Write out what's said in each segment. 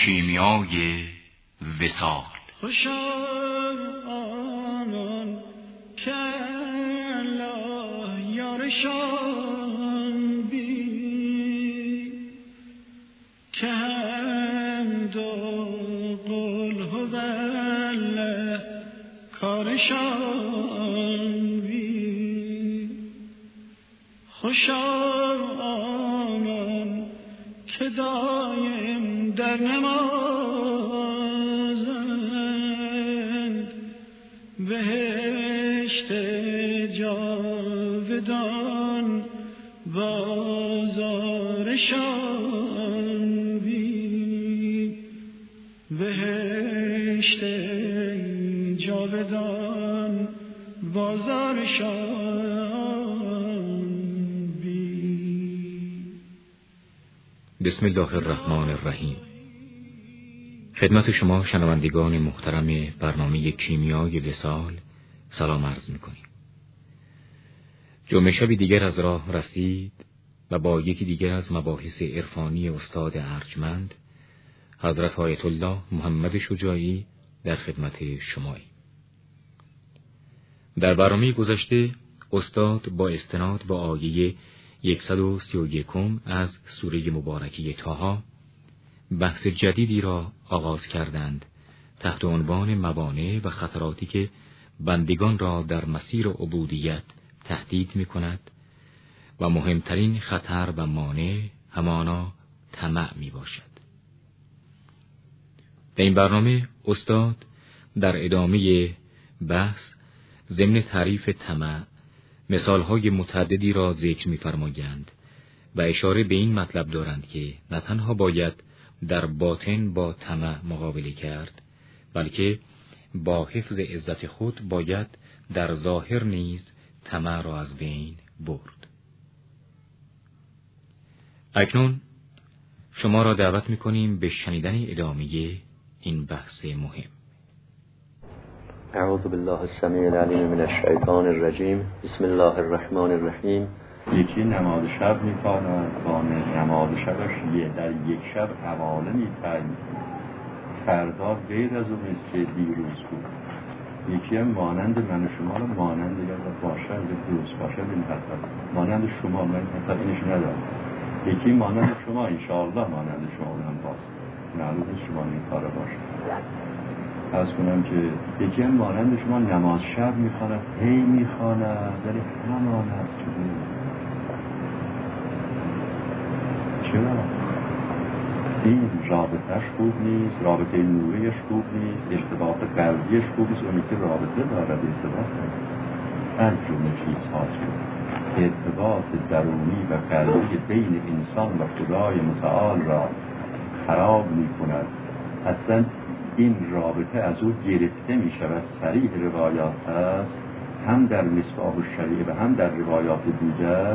کیمیای وصال. خوشا آنان که الله یارشان بی، که حمد و قل هو الله کارشان بی. خوشا آنان که دایم در نمازند، بهشت جاودان بازارشان بی. بهشت جاودان بازارشان بی. بسم الله الرحمن الرحیم. خدمت شما شنوندگان محترم برنامه کیمیای وصال سلام عرض می‌کنیم. جمعه شب دیگر از راه رسید و با یکی دیگر از مباحث عرفانی استاد ارجمند حضرت آیت الله محمد شجاعی در خدمت شماییم. در برنامه گذشته استاد با استناد به آیه 131 از سوره مبارکه طه بحث جدیدی را آغاز کردند تحت عنوان موانع و خطراتی که بندگان را در مسیر عبودیت تهدید می کند و مهمترین خطر و مانع همانا طمع می باشد. در این برنامه استاد در ادامه بحث ضمن تعریف طمع مثالهای متعددی را ذکر می فرمایند و اشاره به این مطلب دارند که نه تنها باید در باطن با طمع مقابله کرد، بلکه با حفظ عزت خود باید در ظاهر نیز طمع را از بین برد. اکنون شما را دعوت می‌کنیم به شنیدن ادامه این بحث مهم. اعوذ بالله السمیع العلیم من الشیطان الرجیم. بسم الله الرحمن الرحیم. یکی نماز شب می‌خواند با نماز شبش در یک شب حواله می‌تاید، فردا غیر از اون است که دیروز بود. یکی هم مانند من و شما رو مانند اگر باشد درست باشد این حتی مانند شما، من حتی اینش ندارم. یکی مانند شما انشاءالله مانند شما هم باست، معلوم است شما این کار باشد. از کنم که یکی هم مانند شما نماز شب میخواند، هی میخواند ولی همان هست که چرا؟ این رابطهش خوب نیست، رابطه نوریش خوب نیست، ارتباط قلبیش خوب نیست. اونی که رابطه دارد ارتباط از جمله چیزها ارتباط درونی و قلبی بین انسان و خدای متعال را خراب می کند. اصلا این رابطه از او گرفته می شود. صریح روایات هست هم در مصباح الشریعه و هم در روایات دیگر.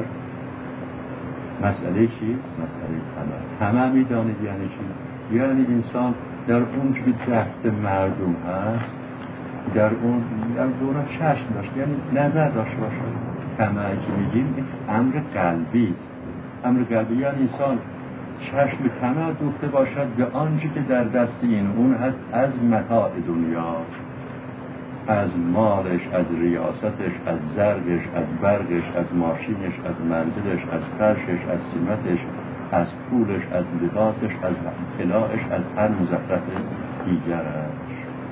مسئله چیست؟ مسئله طمع. طمع می دانید یعنی چی؟ یعنی انسان در اون که دست مردم هست در اون چشم داشت، یعنی نظر داشت باشد. طمع که میگیم این امر قلبی است. امر قلبی یعنی انسان چشم طمع دوخته باشد به آنچه که در دست این اون هست از متاع دنیا، از مالش، از ریاستش، از زرگش، از برگش، از ماشینش، از منزلش، از فرشش، از سیمتش، از پولش، از لباسش، از طلاعش، از هر مزخرف دیگرش.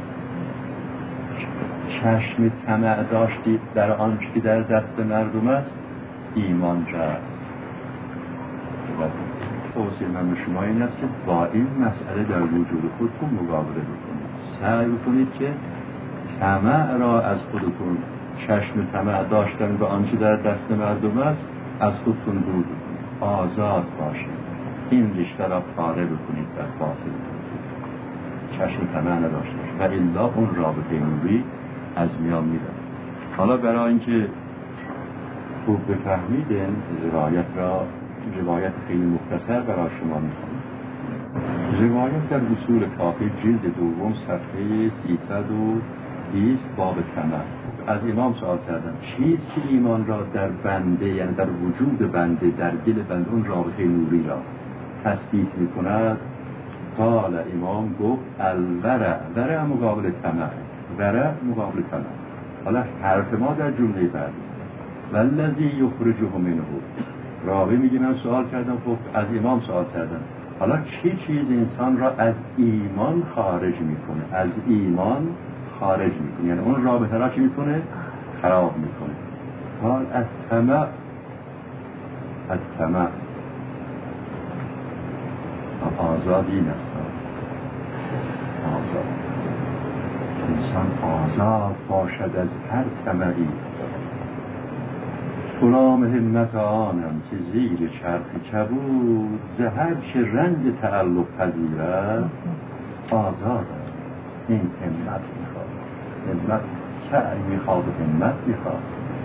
چشم طمع داشتید در آنچه که در دست مردم است، ایمان جرد. توصیه من به شما این است که با این مسئله در وجود خودتون مقابله بکنید. سعی بکنید که طمع را از خودتون، چشم طمع داشتن به آنچه در دست مردم است، از خودتون دور بکنید. آزاد باشید. این رشته را پاره بکنید در باطن. چشم طمع نداشته باشید و الا اون رابطه نوری از میان میره. حالا برای اینکه خوب بفهمیدن روایت خیلی مختصر برای شما میخوام. روایت در اصول کافی جلد دوم صفحه 320 باب طمع. از امام سوال کردم چیست که ایمان را در بنده، یعنی در وجود بنده، در دل بنده اون رابطه نوری را تثبیت میکند؟ قال امام گفت الورع، ورع مقابل طمع، ورع مقابل طمع. حالا حرف ما در جمله بعد والذی یخرجه منه. راوی میگه من سوال کردم، خب از امام سوال کردم، حالا چه چیز انسان را از ایمان خارج میکنه؟ از ایمان خارج میکنه، یعنی اون رابطه را چی میکنه؟ خراب میکنه. قال از طمع، از طمع آزادی نستان، آزاد انسان آزاد باشد از هر طمعی. غلام همت آنم که زیر چرخ کبود، زهر چه رنگ تعلق پذیرد آزاد. این همت میخواد، همت سعی میخواد و همت میخواد.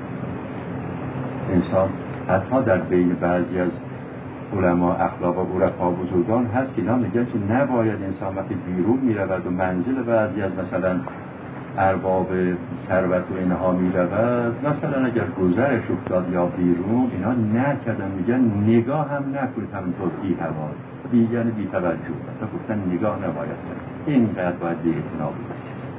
انسان حتی در بین بعضی از علما اخلاق و عرفا بزرگان هست که اینا میگن که نباید انسان وقتی بیرون میرود و منزل بعضی از مثلا ارباب ثروت و اینها میرود، مثلا اگر گذرش افتاد یا بیرون، اینا نکردن، میگن نگاه هم نکنید همینطور بی هوا، یعنی بی توجه، تا گفتن نگاه نباید کرد، اینقدر باید بی اعتنا بود.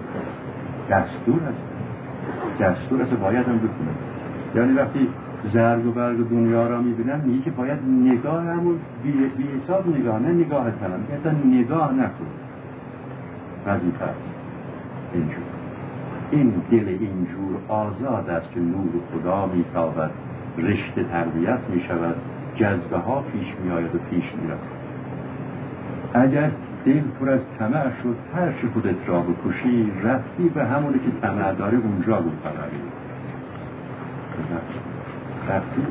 دستور هست باید هم بکنه. یعنی وقتی زرگ و برگ دنیا را میبینن میگه که باید نگاه همون بی حساب نگاه، نه نگاه کنم، که نگاه نکن. وظیفه اینجور، این دل اینجور آزاد است که نور خدا میتابد، رشته تربیت میشود، جذبه ها پیش میآید و پیش میرود. اگر دل پر از طمع شد، هر چه خودت را بکشی، رفتی به همونی که طمع داره اونجا بود قراری. رفتی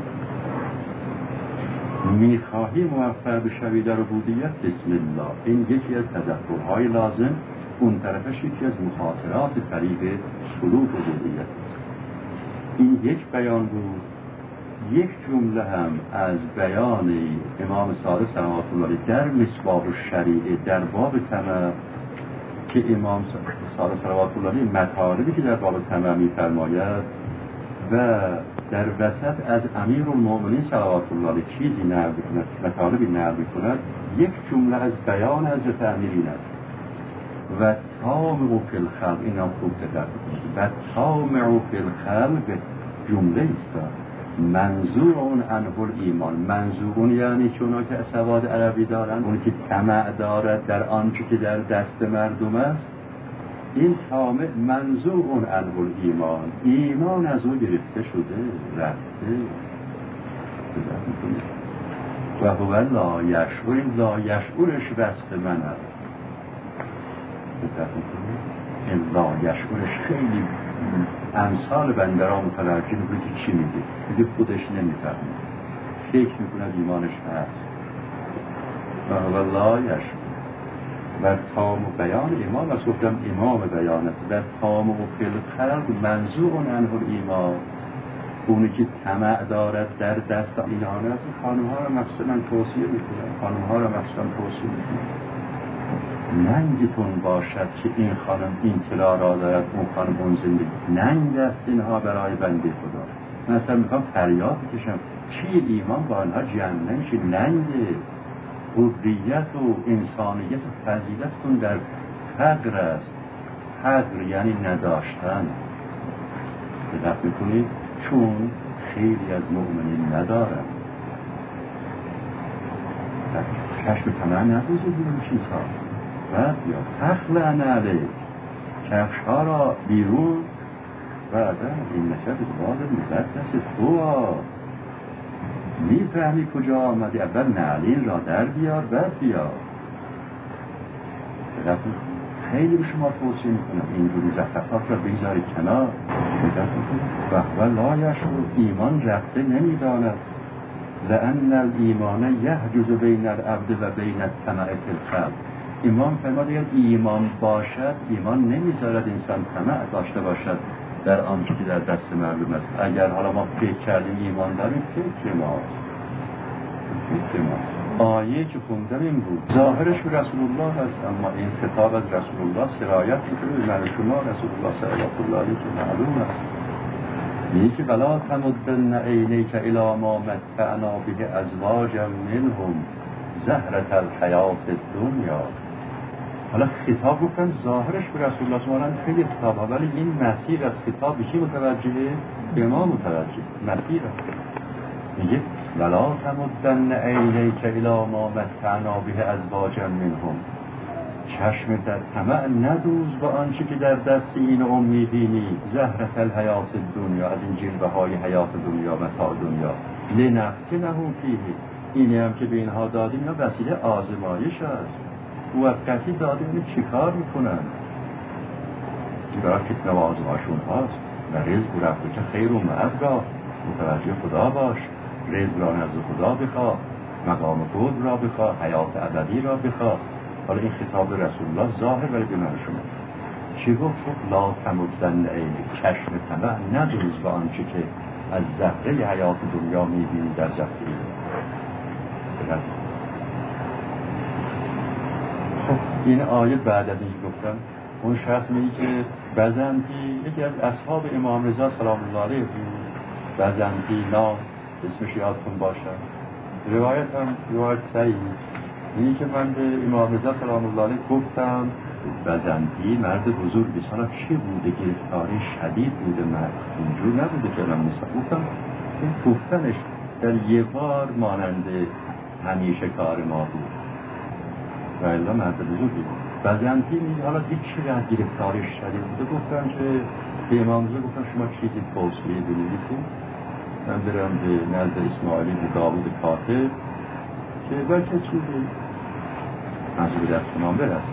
میخواهی موفق بشوی در عبودیت، بسم الله. این یکی از تذکرهای لازم، اون طرفش یکی از مخاطرات طریق سلوک عبودیت. این یک بیان بود. یک جمله هم از بیان امام صادق صلوات الله علیه در مصباح الشریعه در باب طمع، که امام صادق صلوات الله علیه مطالبی که در باب طمع می‌فرماید و در وسط از امیرالمؤمنین صلوات الله علیه چیزی نقل می‌کند، مطالبی نقل می‌کند، یک جمله از بیان حضرت امیر این است: و طامع فی الخلق. این هم خوب دقت کنید. و طامع فی الخلق جمله است منظور اون عنه ایمان. منظور اون یعنی که اونا که سواد عربی دارن، اون که طمع دارد در آنچه که در دست مردم است، این طامع منظور اون عنه ایمان، ایمان از او گرفته شده، رفته. و هو لا یشعر، این لا یشعرش وصف من است. این لا یشعرش خیلی امثال بندرها مترجم بود که چی میگه خودش نمیفهمه، فکر میکنه ایمانش هست. و هو لا یشعر. و تام و بیان ایمان، از گفتم امام بیان است. و تام و فی الخلق منظور عنه ایمان، اونی که طمع دارد در دست اینان است. خانم‌ها را مثلا توصیه میکنن، خانم‌ها را مثلا توصیه میکنن ننگتون باشد که این خانم این طلا را دارد، اون خانم اون زندگی. ننگ است اینها برای بنده خدا. مثلا میخوام فریاد بکشم چی ایمان با آنها جمع نمیشه. ننگه حریت و انسانیت و فضیلتتون در فقر است. فقر یعنی نداشتن. دقت میکنید؟ چون خیلی از مؤمنین ندارن. کشف طمع نبوزید این چیزها. بعد یا تخلع علیه، کفشها را بیرون، بعد این نشد باز مقدس تو میفهمی کجا آمدی، اول نعلین را در بیار، بعد بیار. خیلی به شما توصیه میکنم اینجوری زخرفات را بگذارید کنار. و هو لا یشعر، ایمان رفته نمیداند. لأن الایمان یحجز بین العبد و بین الطمع فی الخلق. ایمان فرمود اگر ایمان باشد، ایمان نمیذارد انسان طمع داشته باشد در آنچه که در دست مردم است. اگر حالا ما فکر کردیم ایمان داریم، فکر ماست. آیه که خوندم این بود، ظاهرش به رسول الله است، اما این خطاب از رسول الله سرایت میکنه به من شما. رسول الله صلوات الله علیه که معلوم است، میگه که ولا تمدن عینیک الی ما متعنا به ازواجا منهم زهرة الحیات الدنیا. حالا خطاب گفتن ظاهرش به رسول الله صلی خیلی خطاب ها، ولی این مسیر از خطاب به کی متوجهه؟ به ما متوجه. مسیر میگه ولا تمدن عینیک الی ما متعنا به ازواجا منهم، چشم در طمع ندوز با آنچه که در دست این ام میبینی، زهرة الحیات دنیا، از این جلوه های حیات دنیا، متاع دنیا، لنفتنهم فیه، اینی هم که به اینها دادیم یا وسیله آزمایش است، موقتی دادیم چیکار میکنن؟ برای فتنه و آزمایشون هاست و رزق رفته که خیر و معبرا، متوجه خدا باش، رزق را نزد خدا بخواه، مقام خود را بخواه، حیات ابدی را بخواه. حالا این خطاب رسول الله ظاهر ولی به من شما چی گفت؟ لا تمدن عین، چشم طمع ندوز به آنچه که از زهره حیات دنیا میبینی در دست این. خب این آیه بعد از این گفتم اون شخص میگه که بزنطی یکی از اصحاب امام رضا سلام الله علیه بزنطی نام اسمش یادتون باشه، روایت هم روایت صحیح، اینی که من به امام رضا سلام الله علیه گفتم بزنطی مرد بزرگی، حالا چی بوده؟ گرفتاری شدید بوده، مرد اینجور نبوده که من نیستم. گفتم این گفتنش در یه بار مانند همیشه کار ما بود و الا مرد بزرگی بود. بزنطی میگه حالا هیچ چقدر گرفتاری شدید بوده. گفتم که به امام رضا گفتم شما چیزی توصیه بنویسید، من برم به نزد اسماعیلی به داوود کاتب که بلکه چیزی منظور دست نام برست.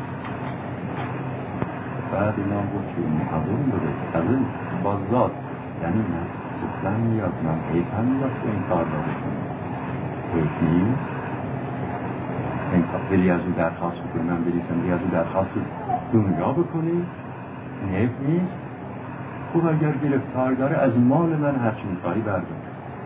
بعد اینا بود که محضور بوده تازه بازداد، یعنی من زفتن میاد، من حیفن میاد که این کار داره کنم، حیف نیست این کار بری از او درخواست بکنی، من بریسم بری از او درخواست دنیا بکنی، حیف نیست. خوب اگر گرفتار داره از مال من هرچی میخوایی بردار،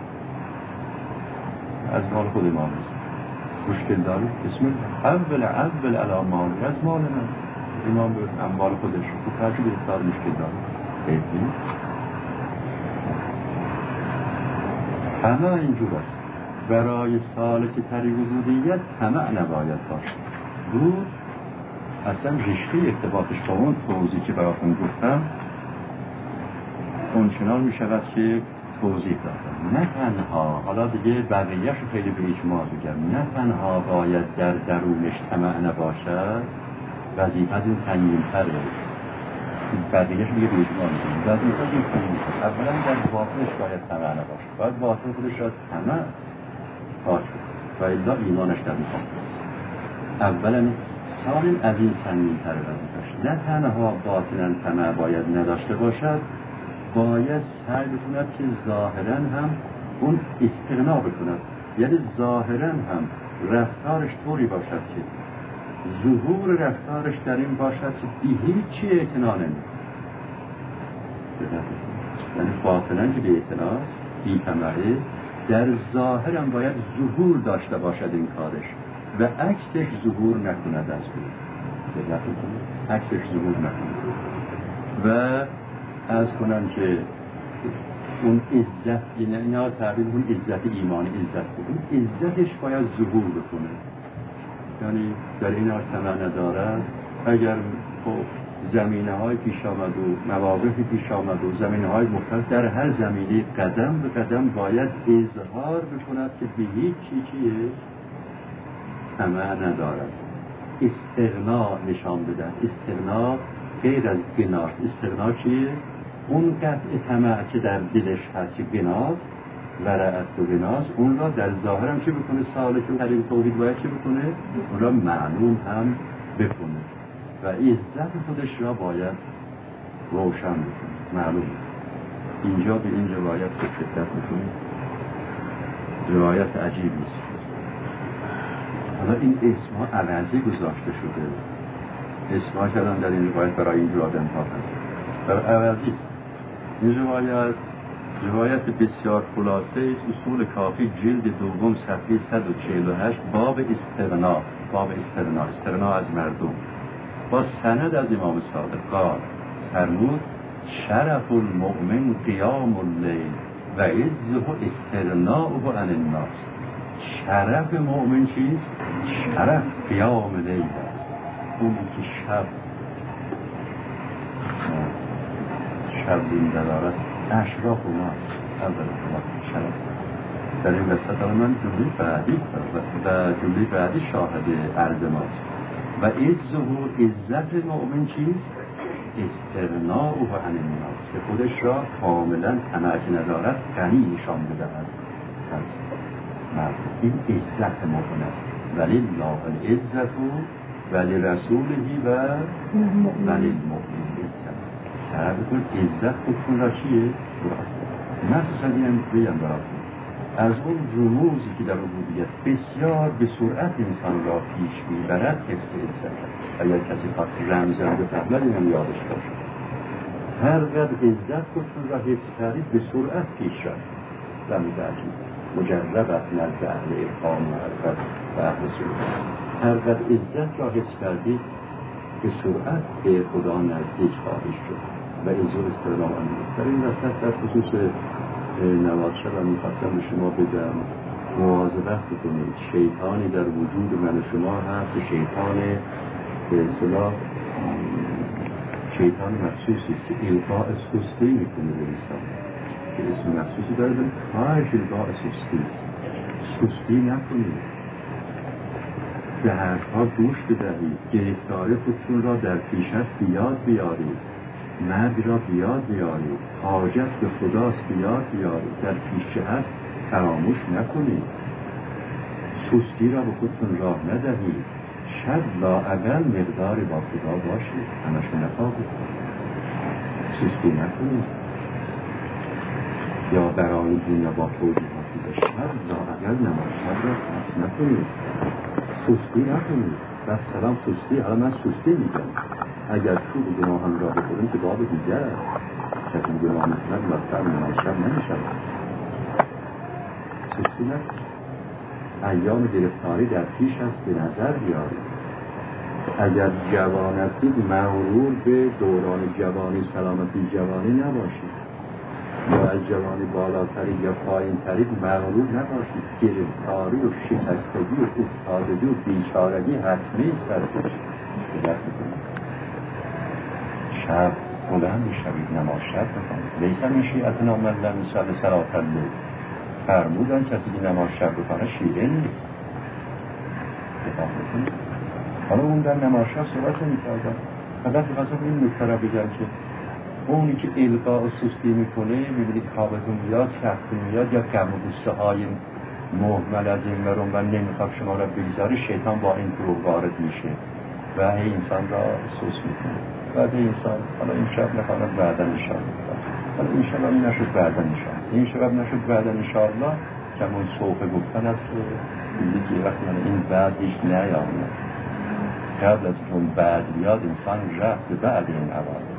از مال خود امام نیست. مشکل داری اسم اول علی مال، از مال من امام به اموال خودش خوب هرچی گرفتار مشکل داره حیف نیست. طمع اینجور است، برای سالک تری وجودیت طمع نباید باشه. بود اصلا رشته ارتباطش با اون توضیح که براتون گفتم اونچنان می شود که توضیح دادم. نه تنها حالا دیگه بقیه‌اش رو خیلی به اجماع بگم، نه تنها باید در درونش طمع نباشد، وظیفت این سنگین‌تره، بقیه‌اش دیگه به اجماع میگم، وظیفت این سنگین‌تره. اولا در باطنش باید طمع نباشه، باید باطن خودش را طمع پاک و الا ایمانش در میخواد. اولا ثانیا از این سنگین‌تر وظیفه‌اش، نه تنها باطناً طمع باید نداشته باشد، باید سعی بکند که ظاهراً هم اون استغنا بکند، یعنی ظاهراً هم رفتارش طوری باشد که ظهور رفتارش در این باشد که بی هیچی اعتنا نمی‌کند، یعنی باطناً که بی اعتناست، بی طمعه، در ظاهر هم باید ظهور داشته باشد این کارش و عکسش ظهور نکند از او، عکسش ظهور نکند. و از کنم که اون عزت، اینا تعبیر اون عزت ایمانی، عزت اون عزتش باید ظهور بکنه، یعنی در این حال طمع ندارد. اگر زمینه های پیش آمد و مواقفی پیش آمد و زمینه های مختلف، در هر زمینه قدم به قدم باید اظهار بکند که به هیچ چیزی طمع ندارد، استغنا نشان بدن. استغنا غیر از گناست. استغنا چیه؟ اون قطع طمع که در دلش هست که گناست و رأست و گناست، اون را در ظاهر هم چه بکنه؟ سالک و طریق توحید باید چه بکنه؟ اون را معلوم هم بکنه و عزت خودش را باید روشن بکنه، معلوم. اینجا به این روایت که دقت بکنید، روایت عجیبی است. حالا این اسمها عوضی گذاشته شده، اسمها کردن در این روایت برای این آدم ها هست، در عوضی. این روایت بسیار خلاصه است، اصول کافی جلد دوم صفحه 148، باب استغنا، استغنا از مردم، با سند از امام صادق قال فرمود شرف المؤمن قیام اللیل و عزه استغناؤه عن الناس. شرف مؤمن چیست؟ شرف قیام لیل است. اونی که شب زنده دارد اشراف ماست. اول شب در این وسط من جمله بعدی و جمله بعدی شاهد عرض ماست. و عزه و عزت مؤمن چیست؟ استغناء و عن الناس، که خودش را کاملا طمع ندارد غنی نشان بدهد از مردم. این عزت مؤمن است. ولی الله العزت ولی رسوله و ولی المؤمن عزت. سر بکن عزت خودتون را چیه؟ مخصوصا این بگم براتون از اون رموزی که در ربوبیت بسیار به سرعت انسان را پیش میبرد حفظ عزت. اگر کسی خواست رمزم بفهمد اینم یادش باشه. هر قدر عزت خودتون را حفظ کردید به سرعت پیش رفت. رمز عجیب مجرب از نزد اهل ارفان و معرفت و اهل سلوک. هر قدر عزت را حفظ کردید به سرعت به خدا نزدیک خواهید شد و عزت استقلال آنیست. در این وسط در خصوص نوادشه و میخواستم به شما بگم مواظبت بکنید. شیطانی در وجود من و شما هست که شیطان به اصطلاح شیطان مخصوصی است که القاء سستی میکنه به انسان، که اسم مخصوصی داره به کارش القاء سستی است. سستی نکنید، به حرفها گوش بدهید، گرفتاری خودتون را در پیش هست بیاد بیارید، مرد را بیاد بیارید، حاجت به خداست بیاد بیارید، در پیش هست فراموش نکنید، سستی را به خودتون راه ندهید. شب لااقل مقدار با خدا باشید، همشو نخواهید، سستی نکنید یا برای دنیا با توجیهاتی به شب لااقل نماز شب را خاص نکنید، سستی نکنید. بس سلام سستی، حالا من سستی میگم، اگر چوب گناهان را بخوریم که باب دیگر کسی گناه میکند لطفا نماز شب نمیشود. سستی نکنید. ایام گرفتاری در پیش هست به نظر بیارید. اگر جوان هستید مغرور به دوران جوانی سلامتی جوانی نباشید، یا از جوانی بالاتری یا پایین تری مغرور نباشید. گرفتاری و شکستگی و افتادگی و بیچارگی حتمی سرش شب بلند شوید، نماز شب بکنید. لیس من شیعتنا من لم یصلی صلاة اللیل. فرمودن کسی که نماز شب بکنه شیعه نیست. حالا اون در نماز شب صحبت نمی‌کردن، فقط می‌خواستم این نکته را بگم که اونی که القاء و سستی میکنه میبینید خوابتون میاد، سختتون میاد، یا گم و غصه های مهمل از این برون و نمیخواد شما را بگذاره، شیطان با این گروه وارد میشه و هی انسان را سوس میکنه. بعد انسان حالا این شب نخواهد بعدا انشاءالله، حالا این شب هم نشد بعدا انشاءالله، این شب نشد بعدا انشاءالله، که همون صوفه گفتن است که دیگه وقتی این بعد هیچ نیامد، قبل از اون بعد بیاد انسان رفت به بعد این عوارض.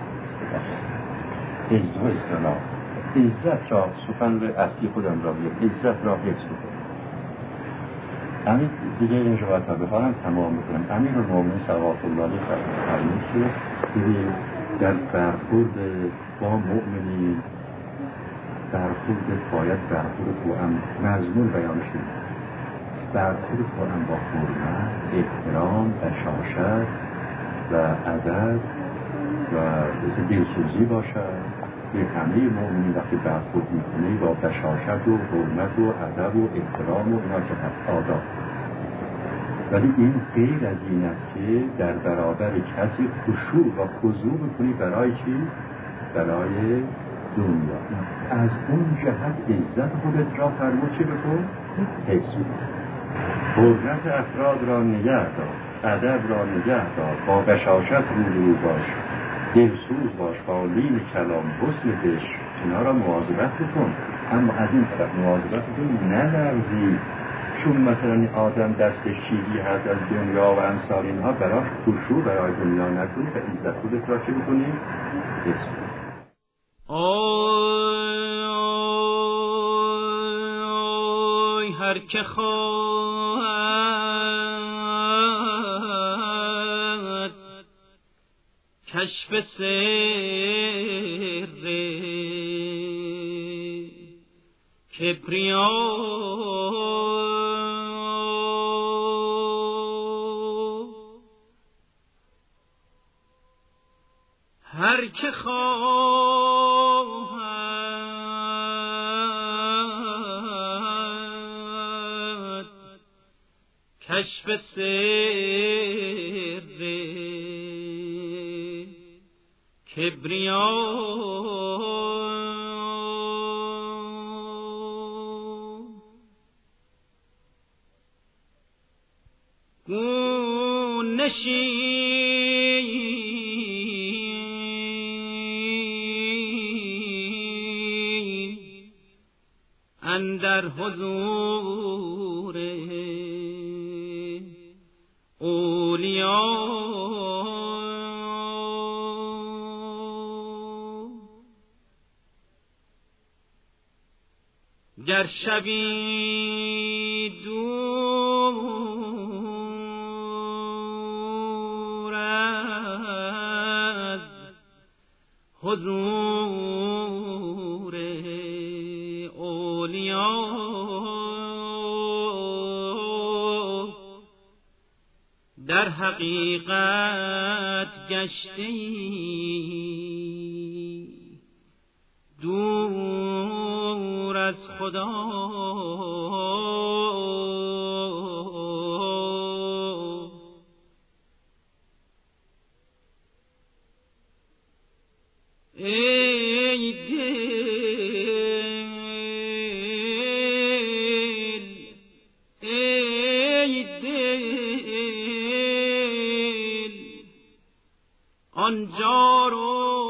عزت و استقلال، عزت را سخن به اصلی خودم را بیاد، عزت را حفظ بکنم. امیر دیگه این روایت ها بخواهم تمام بکنم. امیر المؤمنین صلوات الله علیه فرمود که در برخورد با مؤمنین برخورد باید برخورد با مضمون بیان شد. برخورد با حرمت، احترام، بشاشت و ادب و دلسوزی باشد. به همه مؤمنین وقتی برخورد میکنه با بشاشت و حرمت و ادب و احترام و اینا که هست آداب. ولی این غیر از این است که در برابر کسی خشوع و خضوع بکنی برای چی؟ برای دنیا. از اون جهت عزت خودت را فرمود چی بکن؟ حفظ بکن. حرمت افراد را نگه دار، ادب را نگه دار، با بشاشت رو باش، دلسوز باش، با لین کلام، حسن دش، اینا را مواظبت بکن. اما از این طرف مواظبت بکن نلرزی، چون مثلا آدم دستش چیزی هست از دنیا و امثال اینها، براش خشوع برای دنیا نکنی و عزت خودت را چه بکنی؟ حفظ کن. آی هر که خواهد کشف سر کبریا هر که خواهد کشف سر کبریا نشین اندر حضور اولیا گر شوی دور از حضور اولیا در حقیقت گشتی دور از خدا ای دل آنجا رو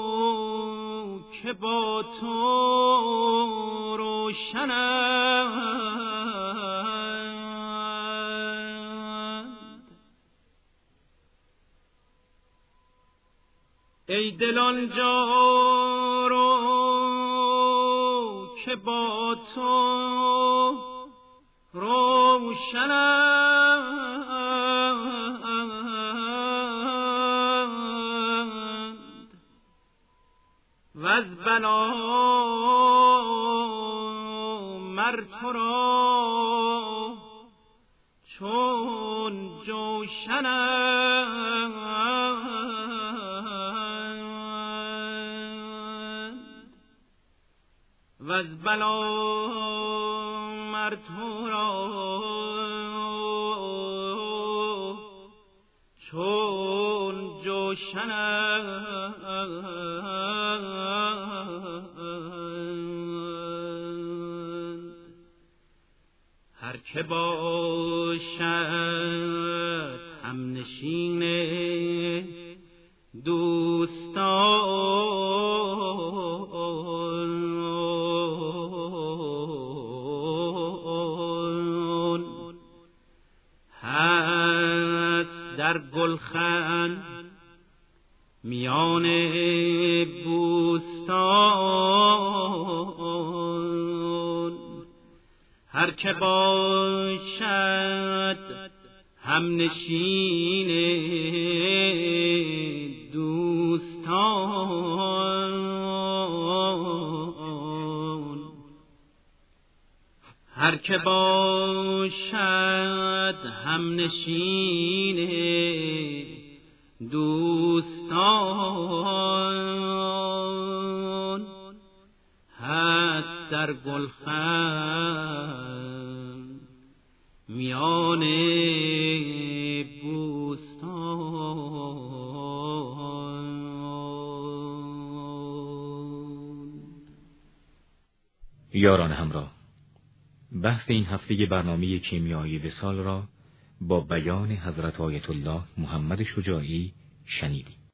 که با تو روشنند ای دل آنجا رو که با تو روشنند وز بلا مر تو را چون جوشنند وز بلا مر تو را چون جوشنند هر که باشد همنشین دوستان هست در گلخن میان بوستان هر که باشد همنشین دوستان هر که باشد همنشین دوستان هست در گلخن میان بوستان. یاران همراه، بحث این هفته برنامه کیمیایی وصال را با بیان حضرت آیت الله محمد شجاعی شنیدید.